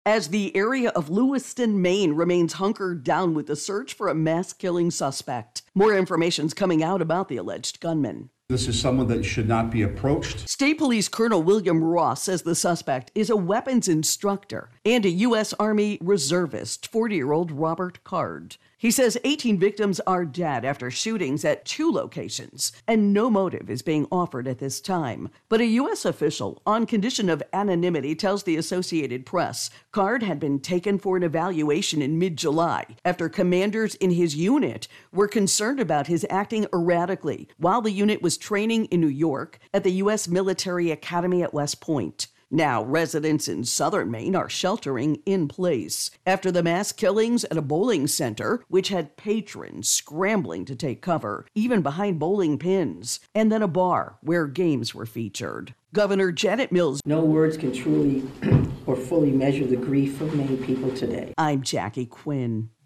as the area of Lewiston, Maine remains hunkered down with the search for a mass killing suspect. More information's coming out about the alleged gunman. This is someone that should not be approached. State Police Colonel William Ross says the suspect is a weapons instructor and a U.S. Army reservist, 40-year-old Robert Card. He says 18 victims are dead after shootings at 2 locations, and no motive is being offered at this time. But a U.S. official, on condition of anonymity, tells the Associated Press Card had been taken for an evaluation in mid-July after commanders in his unit were concerned about his acting erratically while the unit was training in New York at the U.S. Military Academy at West Point. Now, residents in southern Maine are sheltering in place after the mass killings at a bowling center, which had patrons scrambling to take cover, even behind bowling pins, and then a bar where games were featured. Governor Janet Mills. No words can truly or fully measure the grief of many people today. I'm Jackie Quinn.